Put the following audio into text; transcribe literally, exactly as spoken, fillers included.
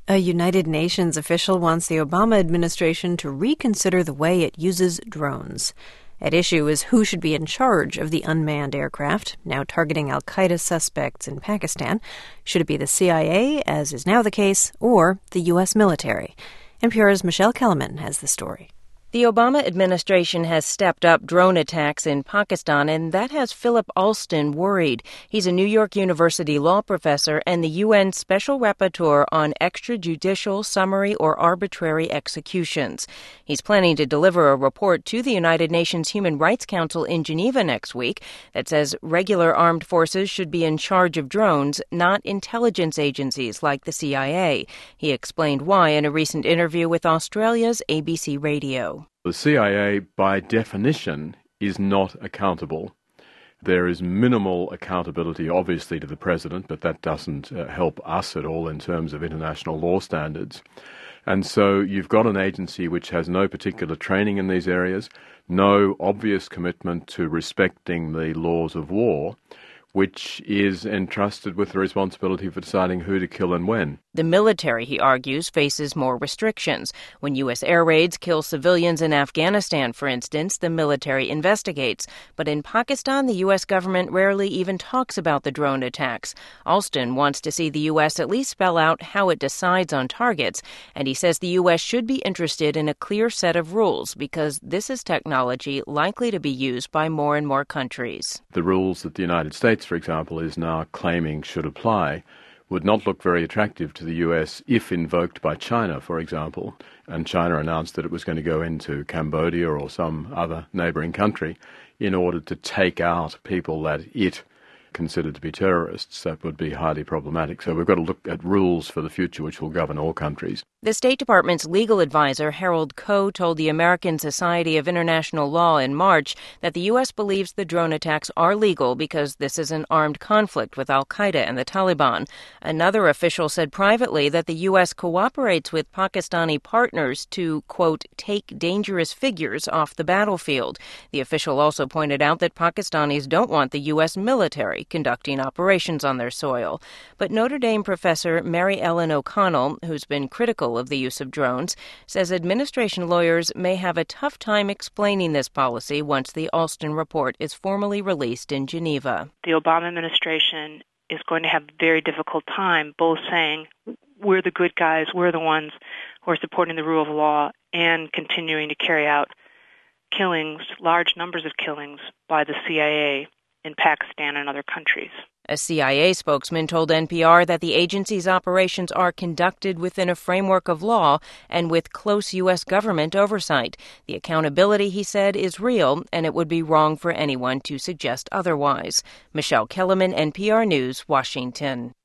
A United Nations official wants the Obama administration to reconsider the way it uses drones. At issue is who should be in charge of the unmanned aircraft, now targeting al-Qaeda suspects in Pakistan. Should it be the C I A, as is now the case, or the U S military? N P R's Michelle Kellerman has the story. The Obama administration has stepped up drone attacks in Pakistan, and that has Philip Alston worried. He's a New York University law professor and the U N Special Rapporteur on extrajudicial, summary, or arbitrary executions. He's planning to deliver a report to the United Nations Human Rights Council in Geneva next week that says regular armed forces should be in charge of drones, not intelligence agencies like the C I A. He explained why in a recent interview with Australia's A B C Radio. The C I A, by definition, is not accountable. There is minimal accountability, obviously, to the president, but that doesn't uh, help us at all in terms of international law standards. And so you've got an agency which has no particular training in these areas, no obvious commitment to respecting the laws of war, which is entrusted with the responsibility for deciding who to kill and when. The military, he argues, faces more restrictions. When U S air raids kill civilians in Afghanistan, for instance, the military investigates. But in Pakistan, the U S government rarely even talks about the drone attacks. Alston wants to see the U S at least spell out how it decides on targets, and he says the U S should be interested in a clear set of rules because this is technology likely to be used by more and more countries. The rules that the United States, for example, is now claiming should apply would not look very attractive to the U S if invoked by China, for example, and China announced that it was going to go into Cambodia or some other neighbouring country in order to take out people that it considered to be terrorists. That would be highly problematic. So we've got to look at rules for the future which will govern all countries. The State Department's legal advisor, Harold Koh, told the American Society of International Law in March that the U S believes the drone attacks are legal because this is an armed conflict with al-Qaeda and the Taliban. Another official said privately that the U S cooperates with Pakistani partners to, quote, take dangerous figures off the battlefield. The official also pointed out that Pakistanis don't want the U S military conducting operations on their soil. But Notre Dame professor Mary Ellen O'Connell, who's been critical of the use of drones, says administration lawyers may have a tough time explaining this policy once the Alston report is formally released in Geneva. The Obama administration is going to have a very difficult time both saying we're the good guys, we're the ones who are supporting the rule of law, and continuing to carry out killings, large numbers of killings by the C I A in Pakistan and other countries. A C I A spokesman told N P R that the agency's operations are conducted within a framework of law and with close U S government oversight. The accountability, he said, is real, and it would be wrong for anyone to suggest otherwise. Michelle Kellerman, N P R News, Washington.